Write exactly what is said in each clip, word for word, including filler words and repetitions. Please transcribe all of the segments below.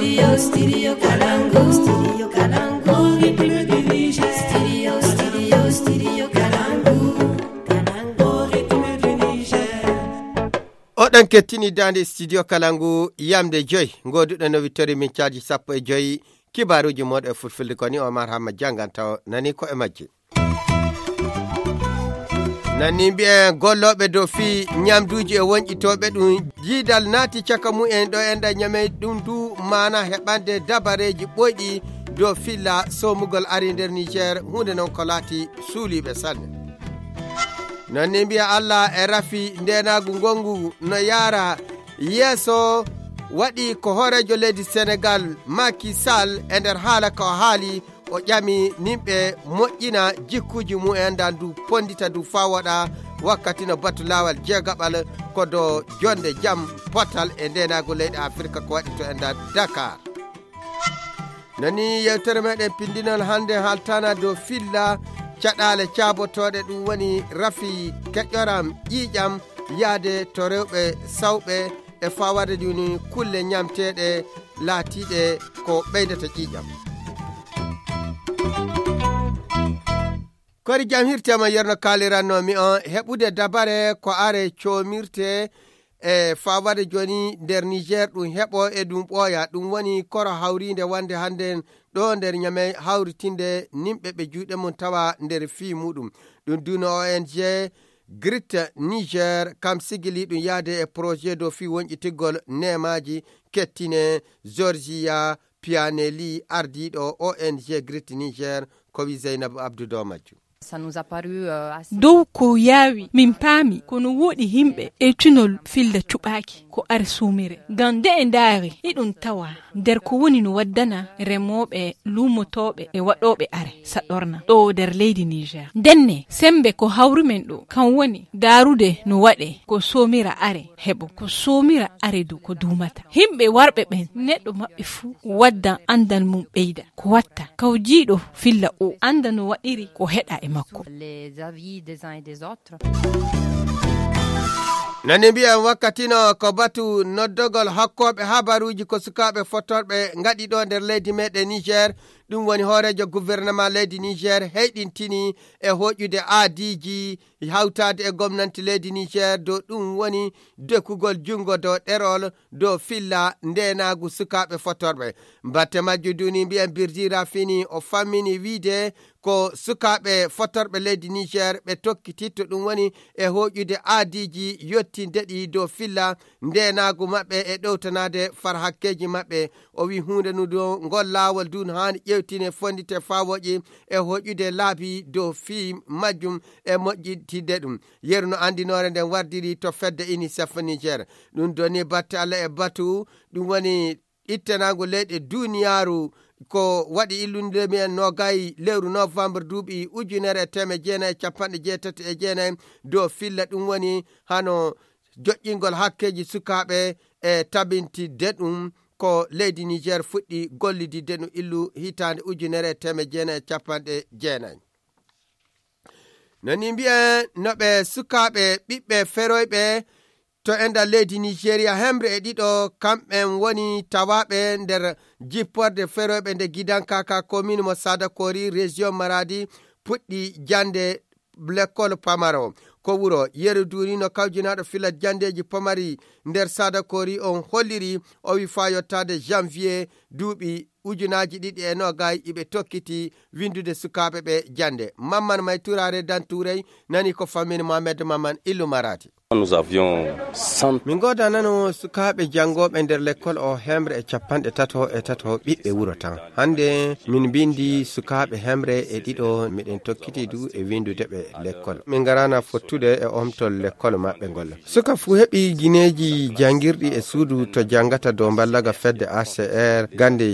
Studio, studio Kalangu. Studio Kalangu. Rythme du Niger. Studio, studio, studio Kalangu. Kalangu, rythme du Niger. Oɗon kettini dande studio Kalangu yamde joyi ngoduɗo no wittori min caji sappo e joyi kibaruji moɗo e fulfulde koni Omar Hamma jangantawo nani ko e majji. Nani mbi'e golloɓe dow fi nyamduji e wonƴitoɓe ɗum jiidal naati caka mu'en ɗo enda nyame ɗum du mana heɓande dabareji ɓoyɗi dow filla somugol ari nder Niger hunde non ko laati suuliɓe sanne. Nani mbi'a Allah e rafi ndenagu ngongu no yara yeeso waɗi ko horejo leydi Sénégal Macky Sall e nder haala ko haali o ƴami nimɓe moƴƴina jikkuji mu'en dan du pondita du fa waɗa wakkati no batu lawal jeegaɓal ko do jonde jam potal e ndenago leyɗe Afrique ko waɗi to e nder Dakar. Nani yewtere meɗen pindinol hande haltana dow filla caɗale cabotoɗe ɗum woni rafi keƴƴoram ƴiƴam yaade to rewɓe sawɓe e fawade ɗuni kulle ñamteɗe laatiɗe ko ɓeydata ƴiƴam. Kori jam hirtema yerno kalirannomi on heɓude dabare ko are comirte e fawade joni nder Niger ɗum heɓo e ɗum ɓooya ɗum woni koro hawrinde wande hande ɗo nder ñame hawritinde nimɓe ɓe juuɗe mum tawa nder fi muɗum ɗum duno O N G Grit Niger kam sigili ɗum yaade e projet do fi wonƴitigol nemaji kettine Georgia Pianelli ardiɗo O N G Grit Niger ko wi Zeynab Abdou Domaju. Dow ko yawi min paami kono woɗi himɓe e tunol filda cuɓaki ko ar sumire ngam nde e ndaari iɗum tawa nder ko woni no waddana remoɓe lumotoɓe e waɗoɓe are saɗorna ɗo nder leydi Niger. Denne sembe ko hawrumen ɗo kan woni darude no waɗe ko somira are heɓo ko somira are du ko dumata himɓe warɓe ɓen neɗɗo maɓɓe fuu wadda andal mum ɓeyda ko watta kawjiɗo filla o anda no waɗiri ko heɗa e makko. Nani mbi'en wakkati no ko batu noddogol hakkoɓe habaruji ko sukaɓe fottorɓe ngaɗi ɗo nder leydi meɗen Niger ɗum woni hoorejo gouvernement leydi Niger heyɗintini e hoƴude aadiji hawtade e gomnanti leydi Niger dow ɗum woni dekugol jungo dow ɗerol dow filla ndenagu sukaɓe fottorɓe batte majjuduni mbi'en birdira fini o fammini wiide ko sukaɓe fottorɓe leydi Niger ɓe tokkititto ɗum woni e hoƴude aadiji yottindeɗi dow filla ndenagu maɓɓe e ɗowtanade far hakkeji maɓɓe o wi hunde nu do ngol lawol dun hani ƴewtine fondite fawoƴi e hoƴude laabi dow fi majjum e moƴƴitide ɗum yeru no andinore nden wardiri to fedde UNICEF Niger ɗum doni batte Allah e batu ɗum woni ittenago leyɗe duniyaru ko waɗi illunde men nogayi lewru novembre duuɓi ujunere teme jeenayi capanɗe jeetati e jeenayi dow filla ɗum woni hano joƴƴingol hakkeji sukaɓe e tabintide ɗum ko leydi Niger fuɗɗi gollidide ɗum illu hitande ujunere teme jeenayi capanɗe jeenayi. Nani mbi'en noɓe sukaɓe ɓiɓɓe feroyɓe to enda leydi Nigeria hemre e ɗiɗo kamɓen woni tawaɓe nder jipporde feroyɓe nde gidankaka commune mo Sadakori région Maradi puɗɗi jande l'école pamaro ko wuro yeru duni no kawjinaɗo filat jandeji pamari nder Sadakori on holliri o wi fa yottade janvier duuɓi ujunaji ɗiɗi e nogayi iɓe tokkiti windude sukaɓe ɓe jande. Mamman may turare dantourey nani ko famine Mohamed Mamman illu Marati. Nous avions cent min goda nano sukaɓe jangoɓe nder l'école o hemre e capanɗe tato e tato ɓiɓɓe wuro tan hande min bindi sukaɓe hemre e ɗiɗo miɗen tokkiti du e windude ɓe l'école min garana fottude e omtol l'école maɓɓe ngol suka fu heɓi guineji jangirɗi e suudu to jangata dow ballaga fedde A C R gande cuuɗi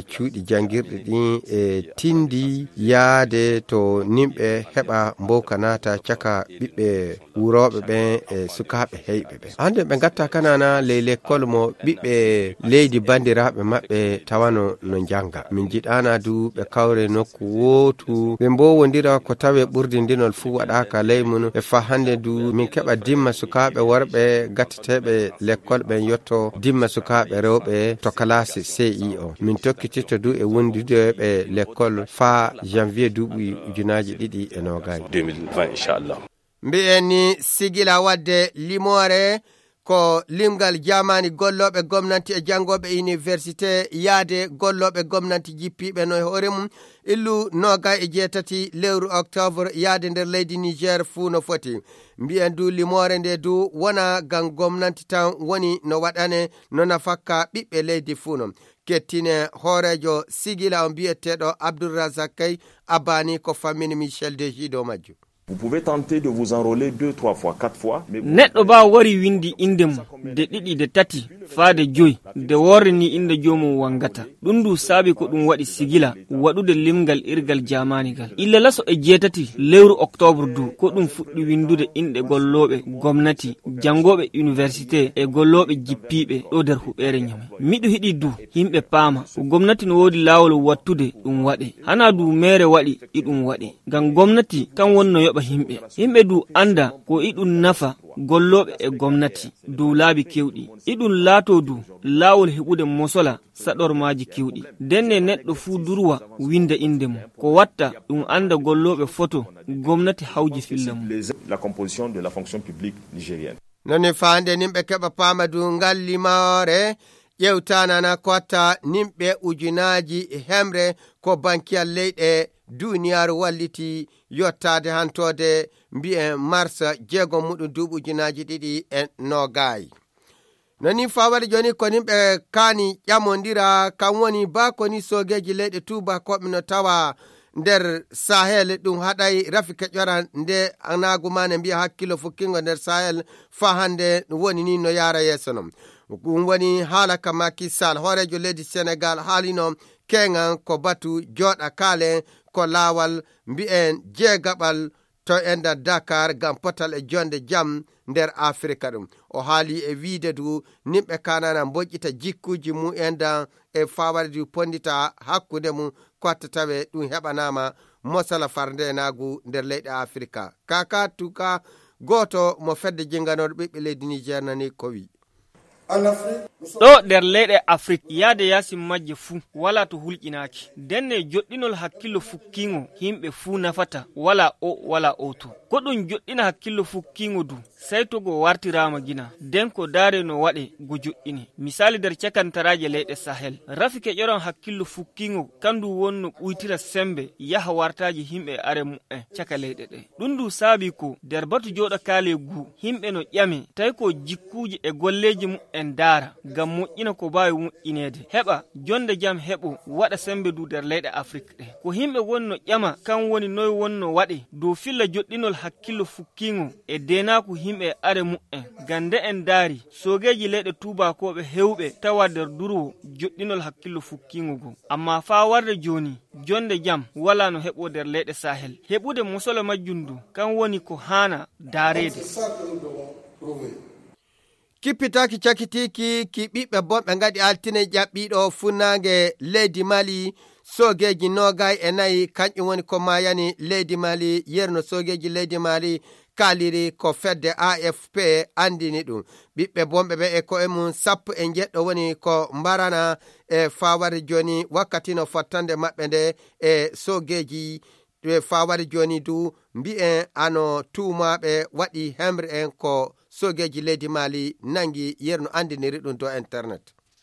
jangirɗe ɗin e tindi yaade to nimɓe heɓa mboka nata caka ɓiɓɓe wuroɓe ɓen e sukaɓe heyɓe ɓe hande ɓe gatta kanana ley l'école mo ɓiɓɓe leydi bandiraɓe maɓɓe tawano no janga min jiɗana du ɓe kawre nokku wotu ɓe mbo wondira ko tawe ɓurdi ndinol fuu waɗaka ley mum e fa hande du min keɓa dimma sukaɓe worɓe gatteteɓe l'école ɓen yetto dimma sukaɓe rewɓe to classe C I o min tokkititto du e wondude ɓe l'école fa janvier duuɓi ujunaji ɗiɗi e nogayi deux mille vingt inchallah. mbi'en ni sigila wadde limore ko limgal jamani golloɓe gomnati e jangoɓe université yaade golloɓe gomnati jippiɓe no e hoore mum illu noga e jeetati lewru octobre yaade nder leydi Niger fuu no foti mbi'en du limore nde du wona gam gomnati tan woni no waɗane no nafakka ɓiɓɓe leydi fuu no kettine hoorejo sigila o mbi'eteɗo Abdourazak Kay abani ko fammini Michel Deji do majju. Vous pouvez tenter de vous enrôler deux, trois fois, quatre fois. Neɗɗo ba wari windi inde mum de ɗiɗi de tati faade joyi de worrini inde jomum wangata ɗum du saabi ko ɗum waɗi sigila waɗude limgal irgal jamanigal illa laso e jeetati lewru octobre du ko ɗum fuɗɗi windude inɗe golloɓe gomnati jangoɓe université e golloɓe jippiɓe ɗo nder huɓere ñame miɗo hiɗi du himɓe paama ko gomnati no wodi lawol wattude ɗum waɗe hana du mere waɗi iɗum waɗe ngam gomnati kan wonno yoɓa himɓe himɓe du anda ko iɗum nafa golloɓe e gomnati du laabi kewɗi iɗum laato du laawol heɓude mosola saɗormaji kewɗi denne neɗɗo fuu durwa winda inde mum ko watta ɗum anda golloɓe foto gomnati hawji filla mum la composition de la fonction publique nigérienne noni faande nimɓe keɓa paama du ngal limore ƴewtanana ko watta nimɓe ujunaji hemre ko bankiyal leyɗe duniyaru walliti yottade hantode mbi'en marsa jeegom muɗum duuɓi ujunaji ɗiɗi e nogayi noni fawade joni ko nimɓe kaani ƴamodira kam woni ba koni sogeji leyɗe tubakoɓe no tawa nder sahel ɗum haɗay rafi keƴoran nde anagumane mbiya hakkilo fukkingo nder sahel fa hande woni ni no yara yeeso non ɗum woni haala ka Macky Sall hoorejo leydi Sénégal haalino keŋan ko batu joɗa kaalen ko laawal mbi'en jeegaɓal to enda Dakar gam potal e jonde jam nder Afrika ɗum o haali e wiide du nimɓe kanana mboƴƴita jikkuji mu enda e fawade du pondita hakkude mum kotta tawe ɗum heɓanama mosala farnde nagu nder leyɗe Afrika kaka tuka goto mo fedde jinganoɗo ɓiɓɓe leydi Niger nani ko wi ɗo nder leyɗe afrique yaade yasi majje fuu wala to hulƴinaki denne joɗɗinol hakkillo fukkingo himɓe fuu nafata wala o wala o to ko ɗum joɗɗina hakkillo fukkingo du sey to go wartirama gina den ko daare no waɗe go joɗɗini misali nder cakantaraje leyɗe sahel rafi keƴoron hakkillo fukkingo kandu wonno ɓuytira sembe yaha wartaji himɓe are mu'en caka leyɗe ɗe ɗum du saabi ko nder batu joɗa kaale gu himɓe no ƴame tawi ko jikkuji e golleji mu'en daara gam moƴƴina ko bawi moƴƴinede heɓa jonde jam heɓo waɗa sembe du nder leyɗe afrique ɗe ko himɓe wonno ƴama kan woni noy wonno waɗe dow filla joɗɗinol hakkillo fukkingo e denaku himɓe are mu'en gande en daari sogeji leyɗe tubakoɓe hewɓe tawa nder durwo joɗɗinol hakkillo fukkingo go amma fa warde joni jonde jam wala no heɓo nder leyɗe sahel heɓude mosolo majjum du kan woni ko hana daarede kippitaki cakitiki ki ɓiɓɓe bonɓe gaɗi altine ƴaɓɓiɗo funnage leydi Mali sogeji nogay e nayi kañƴum woni ko mayani leydi Mali yerno sogeji leydi Mali kaliri ko fedde A F P andini ɗum ɓiɓɓe bonɓe ɓe e koye mum sappo e jeɗɗo woni ko mbarana e fawade joni wakkati no fottande maɓɓe nde e sogeji e fawade joni du mbi'en ano tumaɓe waɗi hemre en ko sogeji leydi Mali nangi yerno andiniri ɗum do internet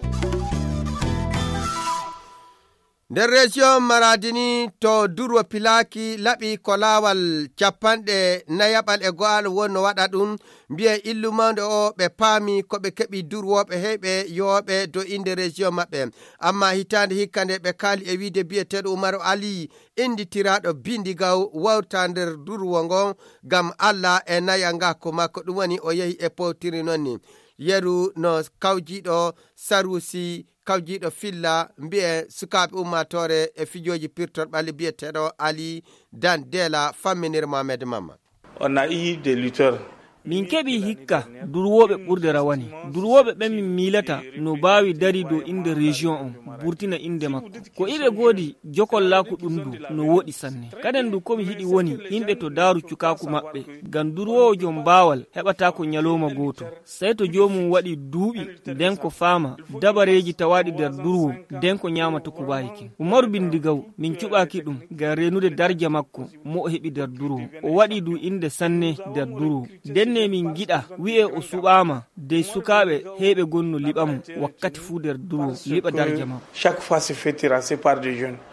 nder région maradini to durwo pilaki laɓi ko laawal capanɗe nayaɓal e go'al wonno waɗa ɗum mbiye illumande o ɓe paami ko ɓe keɓi durwoɓe heyɓe yoɓe do inde région maɓɓe amma hitande hikkande ɓe kaali e wiide biyeteɗo Umaru Ali inditiraɗo bindigaw wawta nder durwo ngon gam Allah e naya ngako makko ɗum woni o yehi e powtiri nonni yeru no kawjiɗo Sarusi kawjiɗo filla mbi'e sukaɓe ummatore e fijoji pirtorɓe biyeteɗo Ali Dandela famminir Mohamed Mamma. On a eu des lutteurs. Min keɓi hikka durwoɓe ɓurde rawani durwoɓe ɓen min milata no bawi dari dow inde région on burtina inde makko ko iɓe goodi jokollaku ɗum du no woɗi sanne kaden du komi hiɗi woni yimɓe to daru cukaku maɓɓe ngam durwowo jom bawal heɓata ko nyaloma goto sey to jomum waɗi duuɓi nden ko faama dabareji tawaɗi nder durwo nden ko nyamata kubayiki Umaru Bindigaw min cuɓaki ɗum ngam renude darja makko mo o heɓi nder durwo o waɗi du inde sanne nder durwo nden ne min giɗa wi'e o suɓama de sukaɓe heɓe gonno liɓamu wakkati fu nder durwo liɓa darja makko chaque fois se fait terrasser par des jeunes.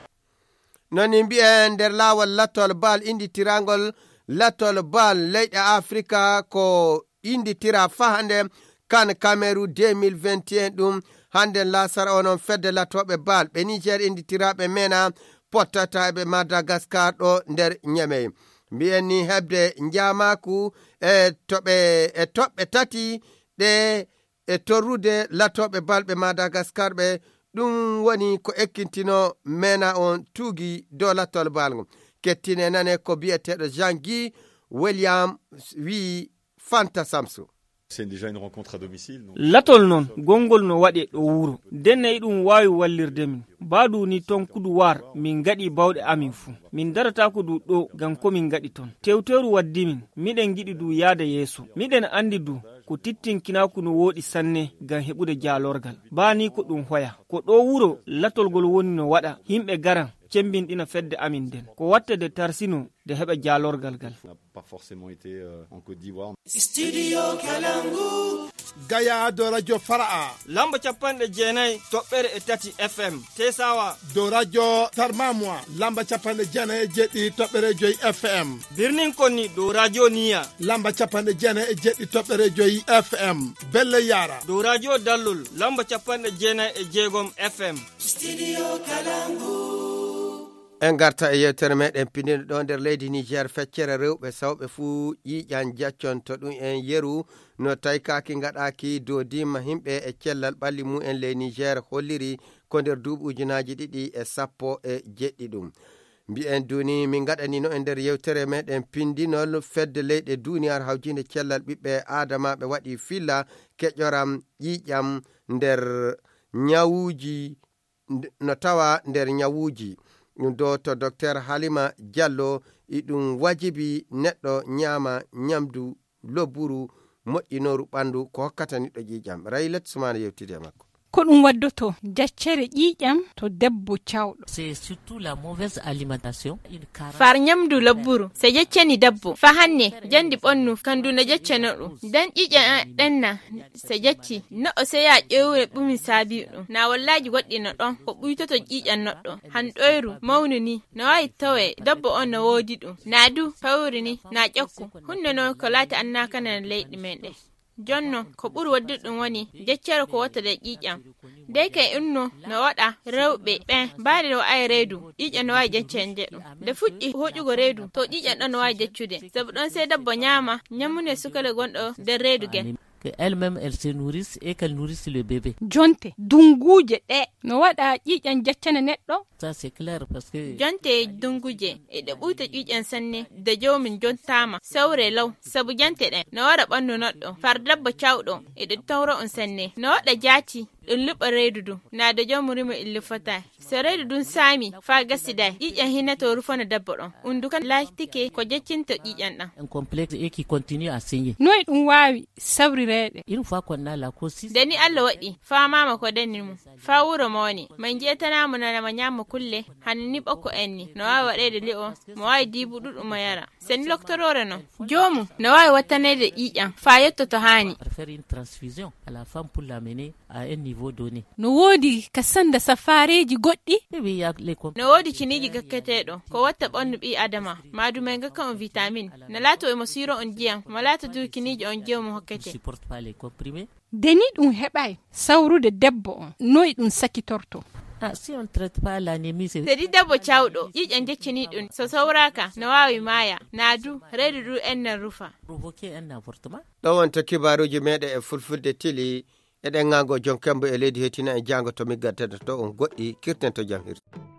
Noni mbi'e nder lawol lattol bal inditirangol lattol bal leyɗe Afrika ko inditira fa hande kan Cameroun deux mille vingt et un ɗum hande lasara onon fedde lattoɓe bal ɓe Niger inditiraɓe mena pottata ɓe Madagascar ɗo nder Niamey. Mbi'en ni hebde njamaku e toɓe e toɓɓe tati ɗe e torrude lattoɓe balɓe Madagascar ɓe ɗum woni ko ekkintino mena on tuugi dow lattol balgo kettine nane ko biyeteɗo Jean-Guy William wi Fanta Samsu. C'est déjà une rencontre à domicile. Donc... Latol non gongol no waɗe ɗo wuro denne ɗum wawi wallirde min baadu ni ton kudu war min gaɗi bawɗe amin fu min darata ko du ɗo gam ko min gaɗi ton tewteru waddi min miɗen giɗi du yaada yeeso miɗen andi du ko tittinkinaku no woɗi sanne gam heɓude jaalorgal bani ko ɗum hoya ko ɗo wuro latolgol woni no waɗa himɓe garan cembinɗina fedde amin den ko watte de tarsino de heɓa jaalorgal gal. Pas forcément été euh, en Côte d'Ivoire. Studio Kalangu. Gaya do radio Fara'a. Lamba capanɗe jeenayi toɓɓere e tati F M. Tesawa. Do radio Tarmamwa. Lamba capanɗe jeenayi e jeɗɗi toɓɓere joyi F M. Birnin Konni do radio Niya. Lamba capanɗe jeenayi e jeɗɗi toɓɓere joyi F M. Belle Yara. Do radio Dallol. Lamba capanɗe jeenayi e jeegom F M. Studio Kalangu. En garta e yewtere meɗen pindiɗo ɗo nder leydi Niger feccere rewɓe sawɓe fuu ƴiƴan jaccon to ɗum en yeru no tawi kaki gaɗaki dodima himɓe e cellal ɓalli mumen ley Niger holliri ko nder duuɓi ujunaji ɗiɗi e sappo e jeɗɗi ɗum mbi'en duni min gaɗanino e nder yewtere meɗen pindinol fedde leyɗe duniyar hawjinde cellal ɓiɓɓe adama ɓe waɗi filla keƴoram ƴiƴam nder nyawuji no tawa nder nyawuji do to docteur Halima Diallo iɗum wajibi neɗɗo nyama nyamdu lobburu moƴƴinoru ɓandu ko hokkata niɗɗo ƴiƴam Raylet Sumana yewtide makko ko ɗum waddoto jaccere ƴiƴam to debbo cawɗo. C'est surtout la mauvaise alimentation. Far nyamdu lobburu se jecceni debbo fa hanne jandi ɓonnu kandu na jecceno ɗum dan ƴiƴam ɗenna se jecci no o seya ƴewre ɓumi saabi ɗum na wallaji goɗɗino ɗon ko ɓuytoto ƴiƴam noɗɗo han ɗoyru mawnu ni no wawi tawe debbo on no woodi ɗum na du fawri ni na ƴokku hunde no ko laati annakana leyɗi men ɗe jonno ko ɓuri wadduɗum woni jeccere ko wattade ƴiƴam de kay inno no waɗa rewɓe ɓen mbaɗi no wawi reedu ƴiƴam no wawi jeccende ɗum nde fuɗɗi hoƴugo reedu to ƴiƴam ɗon no wawi jeccude sabu ɗon se debbo ñaama ñammune sukale gonɗo nder reedu gen que elle-même elle se nourrisse et qu'elle nourrisse le bébé. Jonte dunguje ɗe no waɗa ƴiƴan jaccane neɗɗo. Ça c'est clair parce que jonte dunguje e ɗe ɓuyta ƴiƴan sanne de jomin jontama sawre law sabu jante ɗen no waɗa ɓandu noɗɗo far dabba cawɗo e ɗe tawra on sanne no waɗa jaati ɗum luɓa reedu dum na da jomurimo illi fota so reedu dum saami fa gasida ƴiƴan hinato rufana dabba ɗon undukan laatike ko jeccinto ƴiƴan ɗan un complexe et qui continue à saigner. Noy ɗum wawi sawrireede une fois qu'on a la causse deni Allah waɗi fa mama ko denni mu fa wuro mo woni man jetanamo nana ma nyama kulle hanni ɓokko enni no wawi waɗede li'o mo wawi dibu ɗuɗɗum mo yara sen doctorore no jomu no wawi wattanede ƴiƴan fa yettoto hani faire une transfusion à la femme pour l'amener à un niveau donné. No wodi ka sanda safareji goɗɗi oui ya les no wodi ciniji gakketeɗo ko watta ɓandu ɓi adama madume gakka on vitamine no laato e mo siro on jiyam mo laata du kiniji on jiyo mo hokkete supporte pas les comprimés. Deni ɗum heɓai sawrude debbo on noy ɗum sakitorto. Ah, si on traite pas l'anémie c'est sedi debbo cawɗo ƴiƴan jeccini ɗum so sawraka no wawi maya na du reedu du ennan rufa provoquer un avortement. ɗo wonto kibaruji meɗe e fulfulde tili eɗen ŋago jon kembo e leydi hetina e jango to miggatede to on goɗɗi kirten to jam hirti.